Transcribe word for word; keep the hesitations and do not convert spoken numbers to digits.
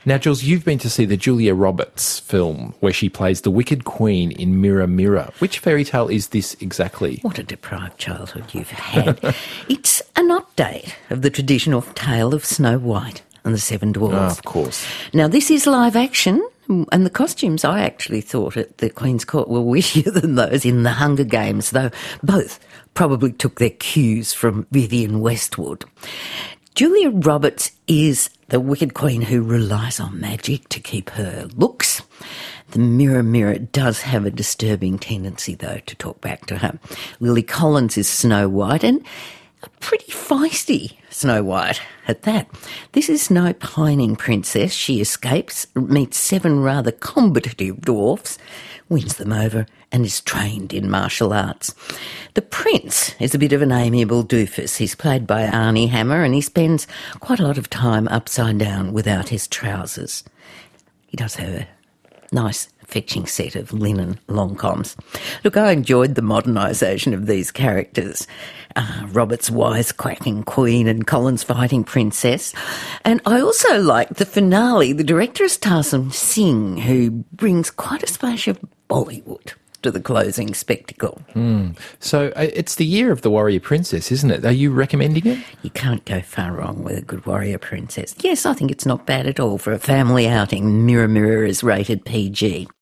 Now, Jules, you've been to see the Julia Roberts film where she plays the Wicked Queen in Mirror, Mirror. Which fairy tale is this exactly? What a deprived childhood you've had. It's an update of the traditional tale of Snow White and the Seven Dwarfs. Oh, of course. Now, this is live action, and the costumes I actually thought at the Queen's Court were wittier than those in the Hunger Games, though both probably took their cues from Vivienne Westwood. Julia Roberts is the Wicked Queen who relies on magic to keep her looks. The Mirror, Mirror does have a disturbing tendency, though, to talk back to her. Lily Collins is Snow White, and a pretty feisty Snow White at that. This is no pining princess. She escapes, meets seven rather combative dwarfs, wins them over, and is trained in martial arts. The prince is a bit of an amiable doofus. He's played by Arnie Hammer, and he spends quite a lot of time upside down without his trousers. He does have a nice fetching set of linen long-coms. Look, I enjoyed the modernisation of these characters. Uh, Robert's wise-quacking queen and Collins fighting princess. And I also liked the finale. The director is Tarsum Singh, who brings quite a splash of Bollywood to the closing spectacle. Mm. So uh, it's the year of the warrior princess, isn't it? Are you recommending it? You can't go far wrong with a good warrior princess. Yes, I think it's not bad at all for a family outing. Mirror, Mirror is rated P G.